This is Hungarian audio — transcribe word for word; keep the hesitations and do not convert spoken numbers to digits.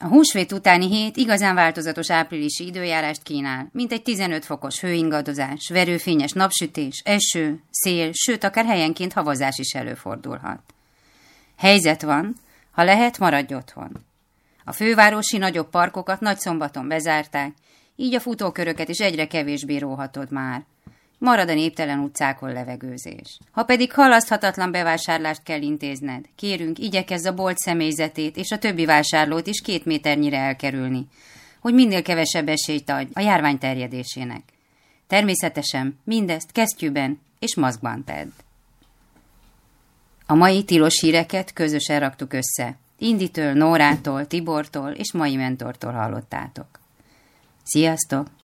A húsvét utáni hét igazán változatos áprilisi időjárást kínál, mint egy tizenöt fokos hőingadozás, verőfényes napsütés, eső, szél, sőt akár helyenként havazás is előfordulhat. Helyzet van, ha lehet, maradj otthon. A fővárosi nagyobb parkokat nagyszombaton bezárták, így a futóköröket is egyre kevésbé róhatod már. Marad a néptelen utcákon levegőzés. Ha pedig halaszthatatlan bevásárlást kell intézned, kérünk, igyekezz a bolt személyzetét és a többi vásárlót is két méternyire elkerülni, hogy minél kevesebb esélyt adj a járvány terjedésének. Természetesen mindezt kesztyűben és maszkban tedd. A mai tilos híreket közösen raktuk össze. Inditől, Nórától, Tibortól és mai mentortól hallottátok. Sziasztok!